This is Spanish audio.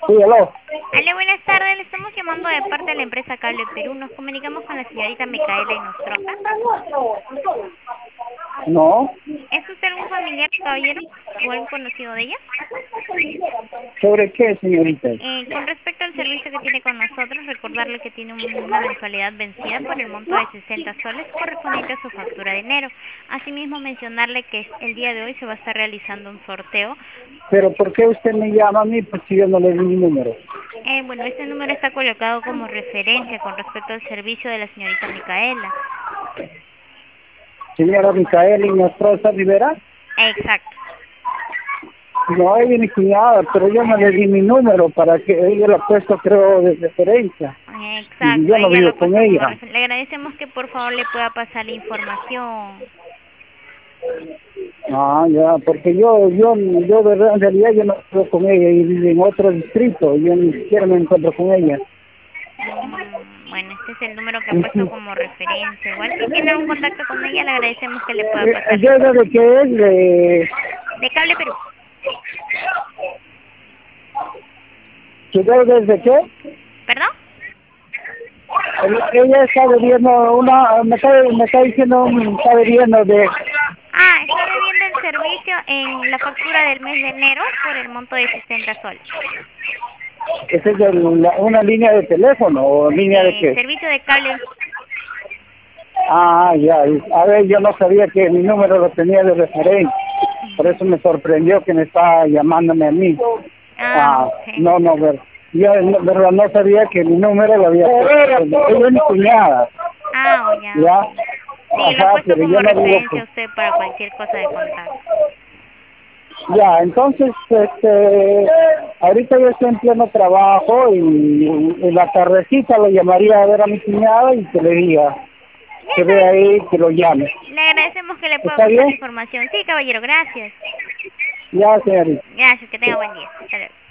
Sí, aló. Aló, buenas tardes. Le estamos llamando de parte de la empresa Cable Perú. Nos comunicamos con la señorita Micaela Inostroza. No. ¿Es usted algún familiar, caballero, o algún conocido de ella? ¿Sobre qué, señorita? Con respecto al servicio que tiene con nosotros, recordarle que tiene una mensualidad vencida por el monto de 60 soles correspondiente a su factura de enero. Asimismo, mencionarle que el día de hoy se va a estar realizando un sorteo. Pero ¿por qué usted me llama a mí? Pues si yo no le di mi número. Bueno, este número está colocado como referencia con respecto al servicio de la señorita Micaela. Señora Micaela Inostroza Rivera. Exacto. No, ella es mi cuñada, pero yo no le di mi número para que ella lo ha puesto, creo, de referencia. Y Exacto, yo no ella lo ha vivo con puesto como ella. referencia. Le agradecemos que por favor le pueda pasar la información. Ah, ya, porque yo de verdad, en realidad yo no vivo con ella y vivo en otro distrito. Yo ni siquiera me encuentro con ella. Bueno, este es el número que ha puesto como referencia. Igual si tiene algún contacto con ella, le agradecemos que le pueda pasar la ¿Yo de información. qué es? De Cable Perú. ¿Que yo desde qué? ¿Perdón? Ella está debiendo me está diciendo, está debiendo de, Está debiendo el servicio en la factura del mes de enero por el monto de 60 soles. ¿esa es una línea de teléfono o línea de qué? Servicio de cable. Ya, a ver, yo no sabía que mi número lo tenía de referencia, por eso me sorprendió que me estaba llamándome a mí. Ok. No, yo en verdad no sabía que mi número lo había puesto, ella es mi cuñada, Ya, ya, ok. Sí, lo ha puesto pero como yo no vivo referencia a usted para cualquier cosa de contacto. Ya, entonces, ahorita yo estoy en pleno trabajo y en la tardecita lo llamaría a ver a mi cuñada y que le diga, Ya que está vea bien. ahí, que lo llame. Le agradecemos que le pueda ¿Está pasar la bien? información. Sí, caballero, gracias. Ya, señorita. Gracias, que tenga buen día. Hasta luego.